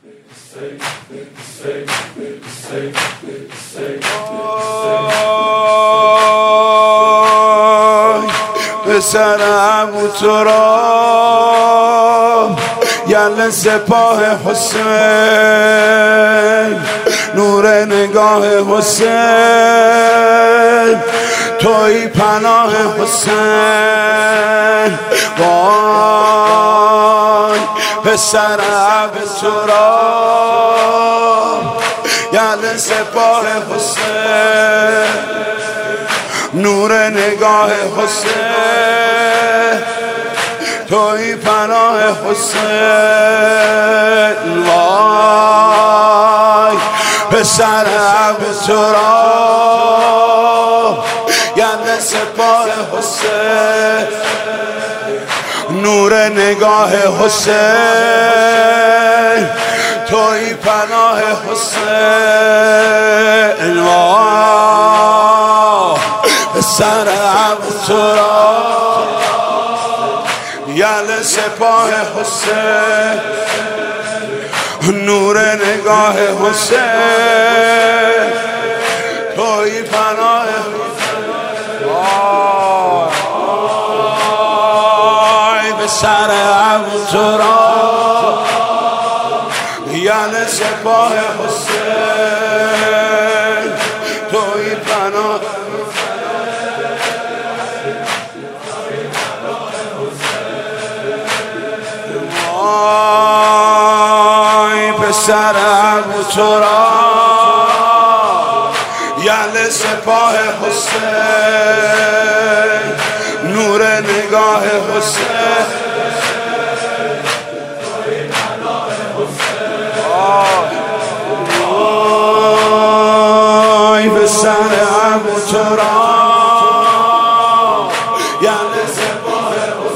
پسر ابو تراب یل سپاه حسین، نور نگاه حسین، توی پناه حسین. وای پسر ابو تراب یل سپاه حسین، نور نگاه حسین، توی پناه حسین. وای پسر ابو تراب یل سپاه حسین، نور نگاه حسین، توی پناه حسین. وای پسر ابو تراب یل سپاه حسین، نور نگاه حسین، توی پناه حسین. وای پسر ابو تراب یل سپاه حسین، توی پناه. پسر ابو تراب یل سپاه حسین، نور نگاه حسین. آی پسر ابو تراب یل سپاه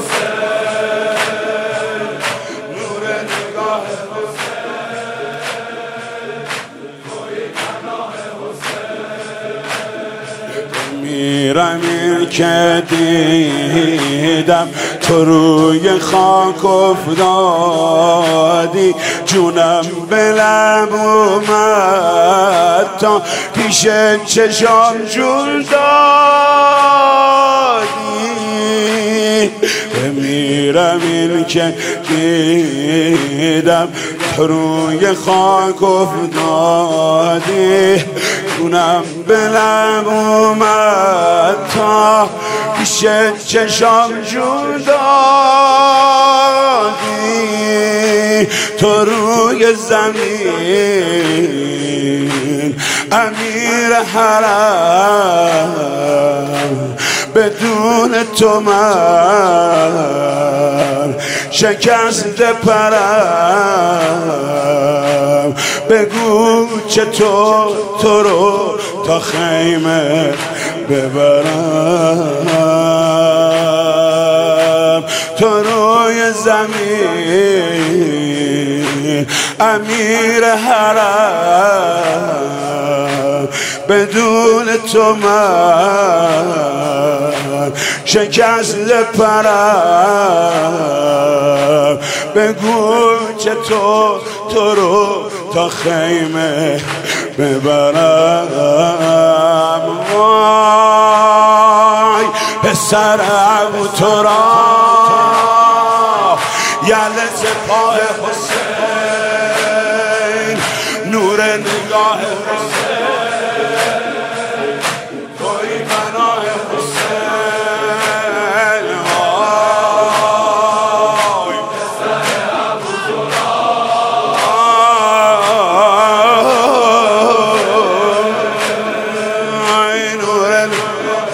حسین، نور نگاه میرم این که دیدم تو روی خاک افتادی، جونم به لب اومد تا پیش چشام جون دادی. میرم این که دیدم تو روی خاک افتادی، جونم به لب اومد تا پیش چشام جون دادی. تو روی زمین امیر حرم، بدون تو من شکست پرم. بگو چطور تو رو تا خیمه ببرم. تو روی زمین امیر حرم، بدون تو من شکست پرم. بگو چطور تو رو تا خیمه ببرم. وای پسر ابو تراب یل سپاه حسین، نور نگاه حسین، توی پناه حسین. وای پسر ابو تراب، نور نگاه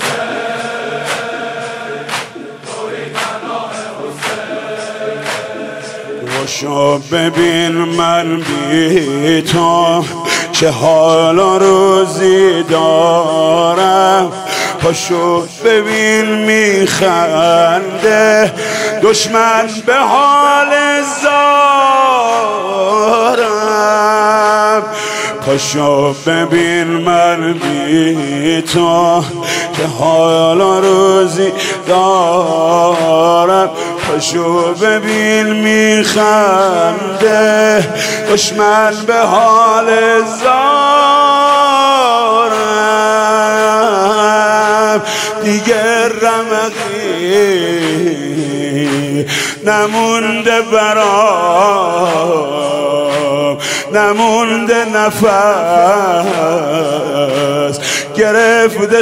پاشو ببین من بی تو چه حال و روزی دارم. پاشو ببین میخنده دشمن به حال زارم. پاشو ببین من بی تو چه حال و روزی دارم. پاشو ببین میخنده دشمن به حال زارم، دیگه رمقی نمونده برام، نمونده نفس گرفته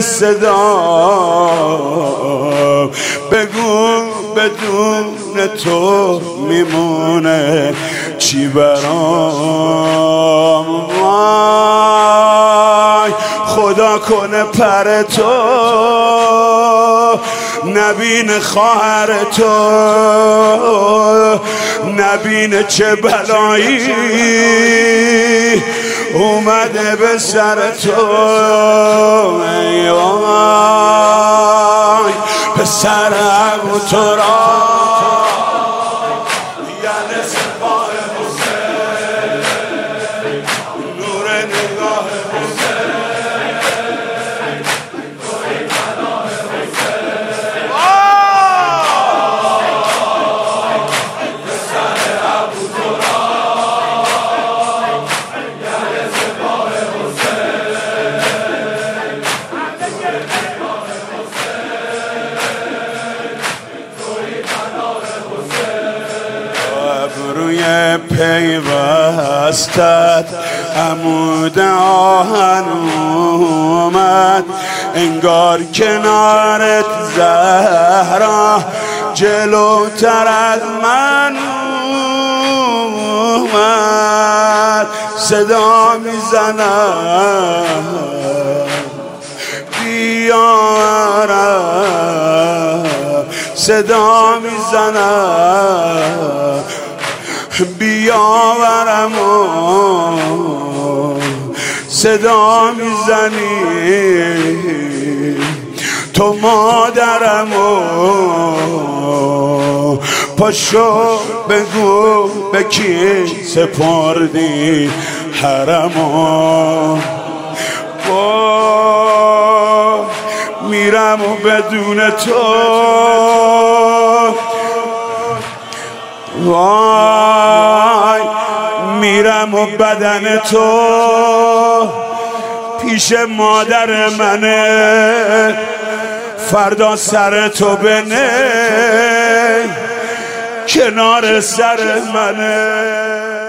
صدا، بگو بدون تو میمونه چی برام؟ وای خدا کنه پر تو نبین خواهر تو، نبین چه بلایی اومده به سر تو. ای وای پسر ابو تراب یعنی سپاه حسین، نور نگاه حسین، توی پناه حسین. پسر ابو تراب یعنی سپاه حسین، روی پیوستت عمود آهن اومد، انگار کنارت زهرا جلوتر از من اومد. صدا میزنم بیارم، صدا میزنم بیاورم و صدا میزنی تو مادرم و پاشو بگو به کی سپردی حرمو. میرم و بدون تو، وای میرم و بدن تو پیش مادر منه، فردا سر تو بنه کنار سر منه.